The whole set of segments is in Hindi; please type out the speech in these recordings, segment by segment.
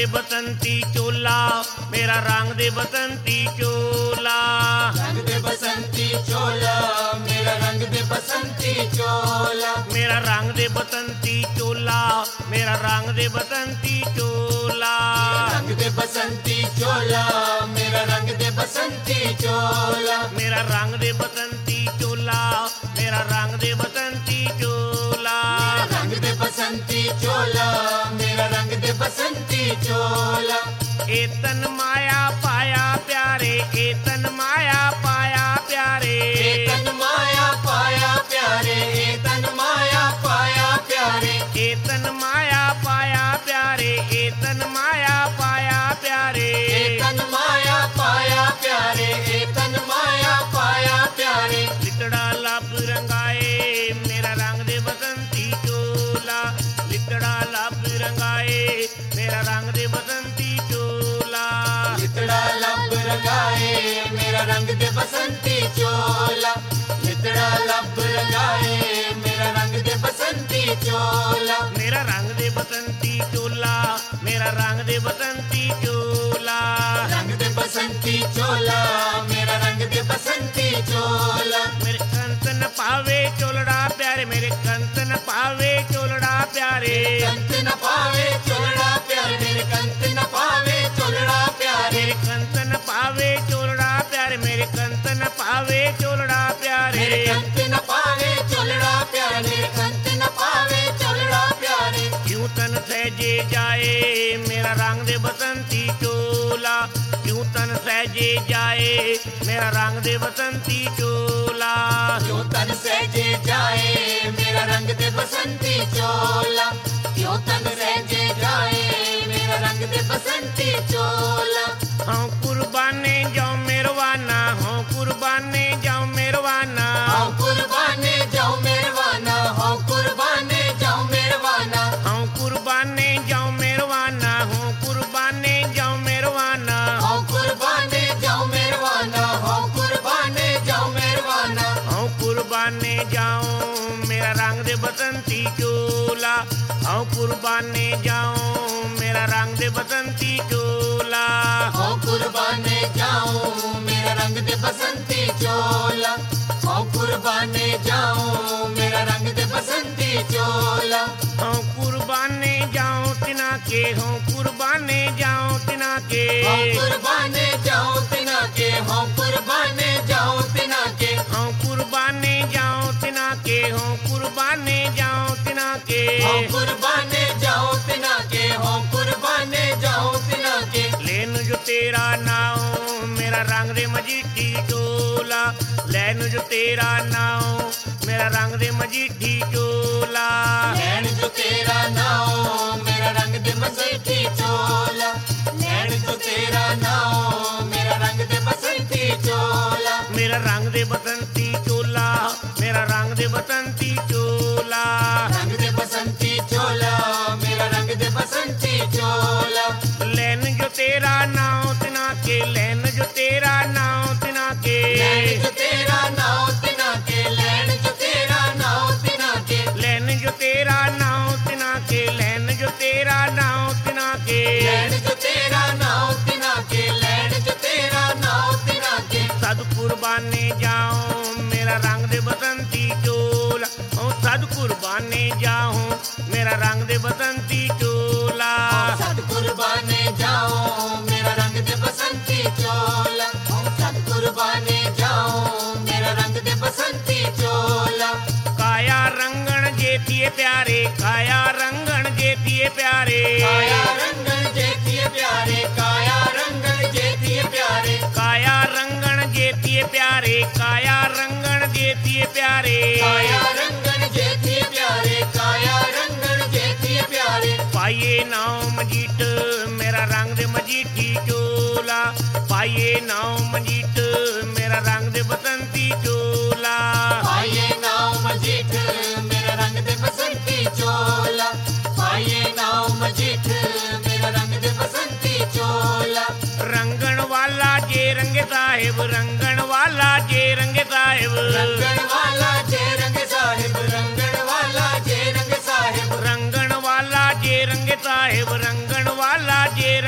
दे बसंती चोला, मेरा रंग दे बसंती चोला। रंग दे बसंती चोला, मेरा रंग दे बसंती चोला। मेरा रंग दे बसंती चोला, मेरा रंग दे बसंती चोला। रंग दे बसंती चोला, मेरा रंग दे बसंती चोला। मेरा रंग दे बसंती चोला, मेरा रंग दे बसंती चोला। रंग दे बसंती चोला, मेरा रंग दे बसंती चोला। ए तन माया पाया प्यारे, ए तन माया पाया प्यारे। ए तन माया पाया प्यारे, ए तन माया पाया प्यारे। ए तन माया पाया प्यारे, ए तन माया पाया प्यारे। ए तन माया पाया प्यारे, ए तन माया पाया प्यारे। लिकड़ा लब रंगाए, मेरा रंग दे बसंती चोला। लिकड़ा लब रंगाए, मेरा रंग दे बसंती चोला। लितड़ा लब रंगाए, मेरा रंग दे बसंती चोला। लितड़ा लब रंगाए, मेरा रंग दे बसंती चोला। मेरा रंग दे बसंती चोला, मेरा रंग दे बसंती चोला। रंग दे बसंती चोला, मेरा रंग दे बसंती चोला। मेरे कंचन पावे चोलड़ा प्यारे, मेरे कंचन पावे चोलड़ा प्यारे। कंत न पावे चोलड़ा प्यारे, मेरे कंत न पावे चोलड़ा प्यारे। मेरे कंचन पावे चोलड़ा प्यारे, मेरे कंचन पावे चोलड़ा प्यारे। मेरे कंत न पावे चोलड़ा प्यारे, मेरे कंत न पावे चोलड़ा प्यारे। क्यों तन सहजे जाए, मेरा रंग दे बसंती चोला। क्यों तन सहजे जाए, मेरा रंग दे बसंती चोला। क्यों तन सहजे जाए, मेरा रंग दे बसंती चोला। क्यों तन सहजे जाए, मेरा रंग दे बसंती चोला। हाँ कुर्बाने जाओ मेरवाना, हाँ कुर्बाने जाओ मेरवाना। हाँ कुर्बाने जाओ मेरवाना, हाँ कुर्बाने जाओ मेरवाना। हाँ कुर्बाने जाओ मेरवाना, हाँ कुर्बाने जाओ मेरवाना। हाँ कुर्बाने जाओ मेरवाना, हाँ कुर्बाने जाओ मेरवाना। हाँ कुर्बाने जाओ, मेरा रंग दे बसंती चोला। हाँ कुर्बाने जाओ, मेरा रंग दे बसंती चोला। हाँ कुर्बाने जाओ, मेरा रंग दे बसंती चोला। हाँ कुर्बाने जाओ, मेरा रंग दे बसंती चोला। हाँ कुर्बाने जाओ तिना के, हाँ कुर्बाने जाओ तिना के। हाँ कुर्बाने जाओ तिना के, हाँ कुर्बाने जाओ तिना के। हाँ कुर्बाने जाओ तिना के, हाँ कुर्बाने जाओ तिना के। हाँ कुर्बाने जाओ तिना के, हाँ कुर्बाने जाओ तिना के। लेन जो तेरा नाम, मेरा रंग दे मजीठी चोला। लैन जो तेरा नाम, मेरा रंग दे मजीठी चोला। नैन जो तेरा नाम, मेरा रंग दे बसंती चोला। नैन जो तेरा नाम, मेरा रंग दे बसंती चोला। मेरा रंग दे बसंती चोला, मेरा रंग दे बसंती चोला। रंग दे बसंती चोला, मेरा रंग दे बसंती चोला। लैन जो तेरा नाम तिना के, लैन जो तेरा नाम तिना के। लैन जो तेरा नाम तिना के, लैन जो तेरा नाम तिना के। लैन जो तेरा नाम तिना के, लैन जो तेरा नाम तिना के। लैन जो तेरा नाम तिना के, लैन जो तेरा नाम तिना के। सद कुर्बाने जाओ, मेरा रंग दे बसंती चोला। ओ सद कुर्बाने जाओ, मेरा रंग दे बसंती चोला। सद कुर्बाने जाओ, मेरा रंग दे बसंती चोला। सद कुर्बाने जाओ, मेरा रंग दे बसंती चोला। काया रंगण जेतिए प्यारे, काया रंगण जेतिए प्यारे। काया रंगन जेतिए प्यारे, काया रंगन जेतिए प्यारे। काया रंगण जेतिए प्यारे, काया रंगण जेतिए प्यारे। काया रंगन जेतिए प्यारे, काया रंगन जेतिए प्यारे। पाइए नाव मजीठ, मेरा रंग दे मजीठी चोला। पाइए नाव मजीठ, मेरा रंग दे बसंती चोला। पाइए नाव मजीठ, मेरा रंग दे बसंती चोला। पाइए नाव मजीठ, मेरा रंग दे बसंती चोला। रंगण वाला जे रंगे साहिब, रंगण वाला जे रंगे साहिब। रंगण वाला जे रंग साहिब, रंगण वाला जे रंग साहिब। रंगण वाला जे रंगे साहिब, रंगण वाला जे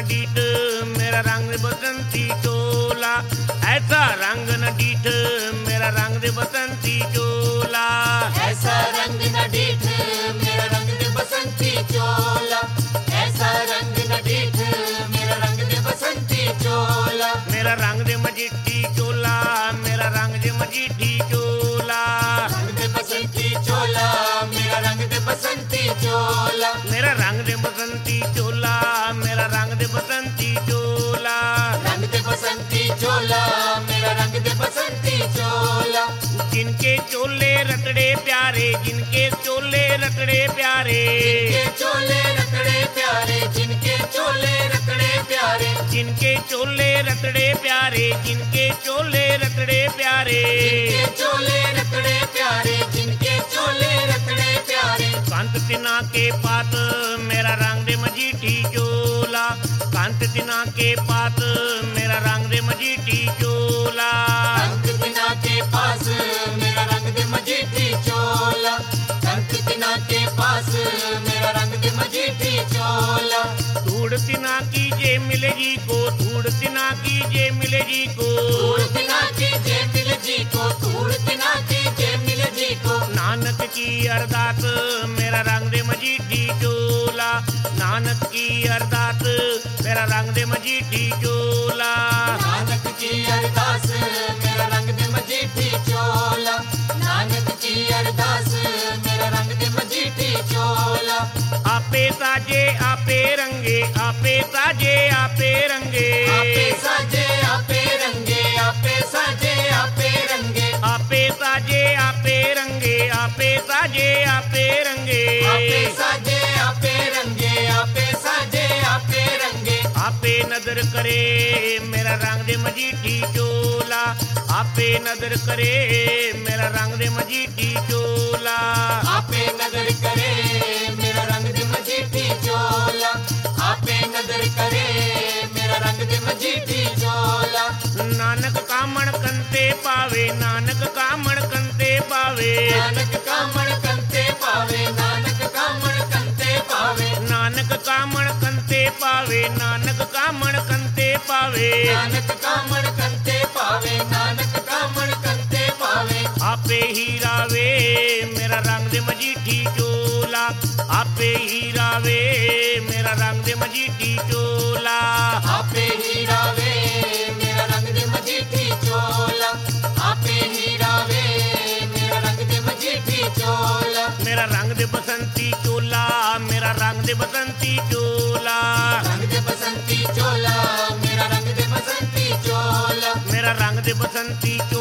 मडीठ मेरा रंग दे बसंती चोला, ऐसा रंग न डीठ मेरा रंग दे बसंती चोला। ऐसा रंग न डीठ मेरा रंग दे बसंती चोला, ऐसा रंग न डीठ मेरा रंग दे बसंती चोला। मेरा रंग दे मजीठी चोला, मेरा रंग दे मजीठी चोला। रंग दे बसंती चोला, मेरा रंग दे बसंती चोला। मेरा रंग दे बसंती चोला, मेरा रंग दे बसंती चोला। रंग दे बसंती चोला, मेरा रंग दे बसंती चोला। जिनके चोले रतड़े प्यारे, जिनके चोले रतड़े प्यारे, जिनके चोले रतड़े प्यारे, जिनके चोले रतड़े प्यारे, जिनके चोले रतड़े प्यारे, जिनके चोले रतड़े प्यारे। जिनके चोले रतड़े प्यारे, जिनके चोले रतड़े प्यारे। कांत तिना के पात मेरा रंग दे मजीठी चोला, कांत तिना के पात मेरा रंग दे मजीठी चोला। कंक तिना के पास मेरा रंग दे मजीठी चोला, कंक तिना के पास मेरा रंग दे मजीठी चोला। धूड़ तिना की जे मिले जी को, धूड़ तिना की जे मिले जी को, धूड़ तिना की जे मिल जी को, धूड़ तिना की जे मिल जी को। नानक की अरदास मेरा रंग दे मजीठी चोला, नानक की अरदास मेरा रंग दे मजीठी चोला। नानक की अरदास मेरा रंग दे मजीठी चोला, नानक की अरदास मेरा रंग दे मजीठी चोला। आपे साजे आपे रंगे, आपे साजे आपे रंगे, आपे साजे आपे रंगे, आपे साजे आपे रंगे, आपे साजे आपे रंगे, आपे साजे आपे रंगे। आपे साजे आपे रंगे, आपे साजे आपे रंगे। आपे नजर करे मेरा रंग दे मजीठी चोला, आपे नजर करे मेरा रंग दे मजीठी चोला। आपे नजर करे मेरा रंग दे मजीठी चोला, आपे नजर करे मेरा रंग दे मजीठी चोला। नानक कामण कंते पावे, नानक कामण कंते पावे, नानक कामण कंते पावे, नानक कामण कंते पावे, नानक कामण कंते पावे, नानक कामण कंते पावे। नानक कामण कंते पावे, नानक कामण कंते पावे। आपे हीरावे मेरा रंग दे मजीठी चोला, आपे हीरावे मेरा रंग दे मजीठी चोला। आपे हीरावे मेरा रंग दे मजीठी चोला, आपे हीरावे मेरा रंग दे मजीठी चोला। मेरा रंग दे बसंती चोला, मेरा रंग दे बसंती चोला। रंग दे बसंती चोला, मेरा रंग दे बसंती चोला। मेरा रंग दे बसंती